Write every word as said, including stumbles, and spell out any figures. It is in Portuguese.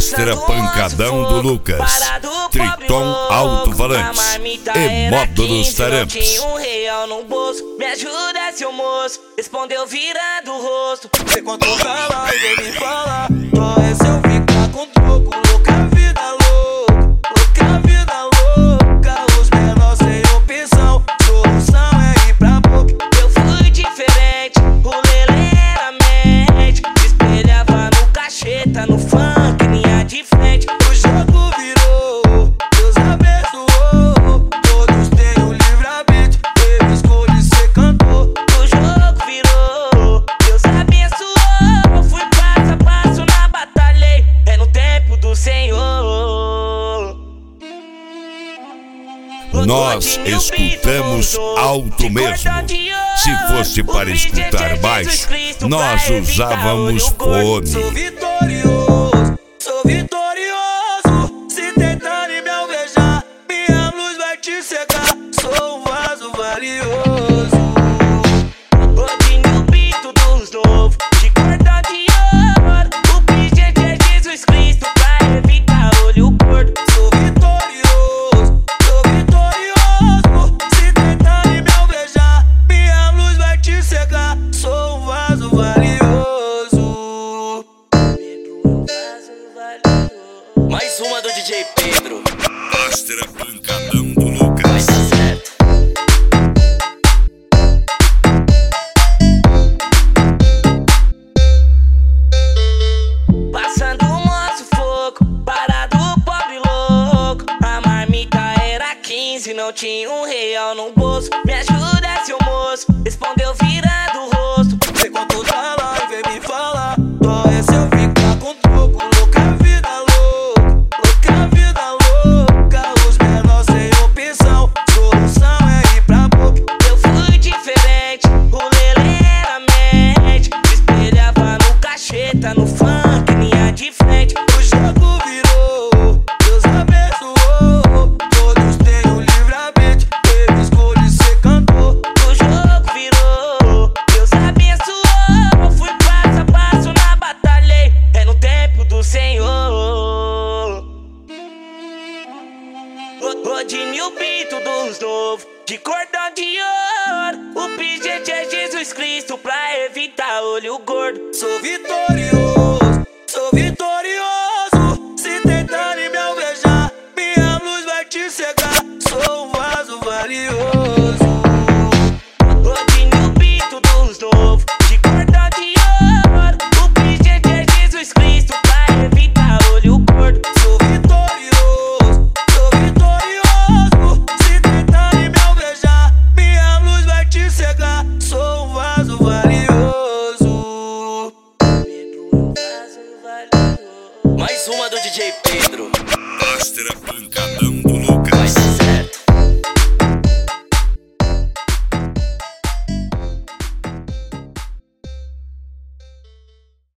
Extra pancadão do Lucas, Triton alto-falantes e módulos tarantes. Um real no bolso, me ajuda seu moço, respondeu virando o rosto. Você contou pra lá e veio me falar, só é se eu ficar com troco. Louca vida louca, louca vida louca. Os menores sem opção, solução é ir pra boca. Eu fui diferente, o lelê era mente, se espelhava no cacheta, no funk, linha de frente. O jogo virou, Deus abençoou, todos têm o livre-arbítrio, eu escolhi ser cantor. O jogo virou, Deus abençoou, fui passo a passo na batalha, é no tempo do Senhor. Nós escutamos alto mesmo. Se fosse para escutar baixo, nós usávamos fone. Sou vitorioso, sou vitorioso. Se tentarem me alvejar, minha luz vai te cegar. Sou um vaso valioso. Rodinho o pito dos novos, de cordão de ouro. O pingente é Jesus Cristo pra evitar olho gordo. Sou vitorioso, sou vitorioso. Se tentarem me alvejar, minha luz vai te cegar. Sou um vaso valioso. Mais uma do D J Pedro. Extra pancadão do Vai Lucas. dar certo. Passando o nosso fogo, parado o pobre louco. A marmita era quinze, não tinha um real no bolso. Me ajuda seu moço, respondeu virando o rosto. Você contou pra lá e veio me falar, só é se eu ficar com troco. Louca vida louca, louca vida louca. Os menores sem opção, solução é ir pra boca. Eu fui diferente, o lelê era mente, se espelhava no cacheta, no funk, linha de frente. O jogo virou, Deus abençoou, todos têm o livre-arbítrio, eu escolhi ser cantor. O jogo virou, Deus abençoou, fui passo a passo na batalha, é no tempo do Senhor. Rodinho o pito dos novos, de cordão de ouro. O pingente é Jesus Cristo pra evitar olho gordo. Sou vitorioso, sou vitorioso. Se tentarem me alvejar, minha luz vai te cegar. Sou um vaso valioso. Rodinho o pito dos novos, de cordão de ouro. O pingente é Jesus Cristo pra evitar olho gordo. Sou vitorioso, sou vitorioso. Se tentarem me alvejar, minha luz vai te cegar. Sou um vaso valioso. Mais uma do D J Pedro. Extra pancadão do Lucas. Vai dar certo.